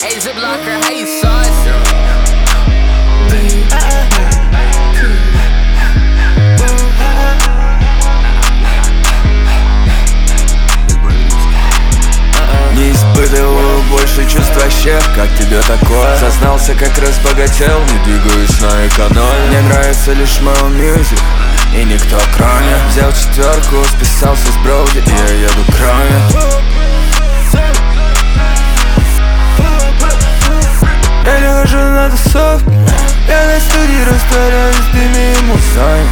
Asia blocker, hey sauce. Не испытываю больше чувств вообще, как тебе такое? Сознался, как разбогател, не двигаюсь на экономе. Мне нравится лишь мой мьюзик и никто кроме. Взял четверку, списался с броуди, и я еду кроме. Я не хожу на тусовки, я на студии растворяюсь в дыме и музой.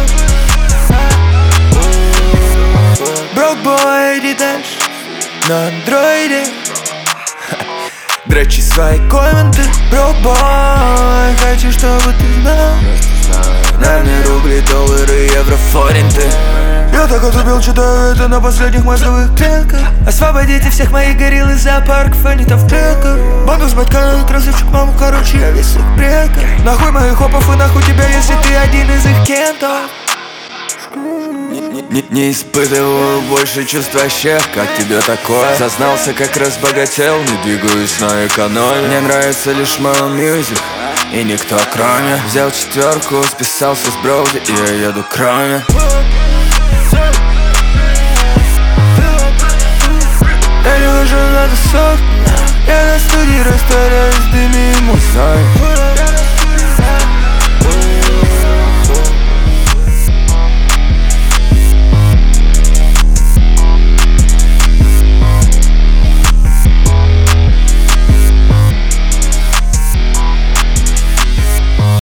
Брокбой, иди дальше на андроиде. Дрочи свои комменты, брокбой. Хочу, чтобы ты знал, на мне рубли, доллары, евро, форинты. Я так отупил, читаю это на последних мозговых клетках. Освободите всех моих горилл из зоопарков, они там в клетках. Банду с батьками, красавчик, маму, короче, я весь их предков. Нахуй моих хопов и нахуй тебя, если ты один из их кентов. Не испытываю больше чувств вообще, как тебе такое? Сознался, как разбогател, не двигаюсь на экономе. Мне нравится лишь мой мьюзик и никто кроме. Взял четверку, списался с броуди, и я еду кроме. Я не хожу на тусовки, я на студии растворяюсь в дыме и музой.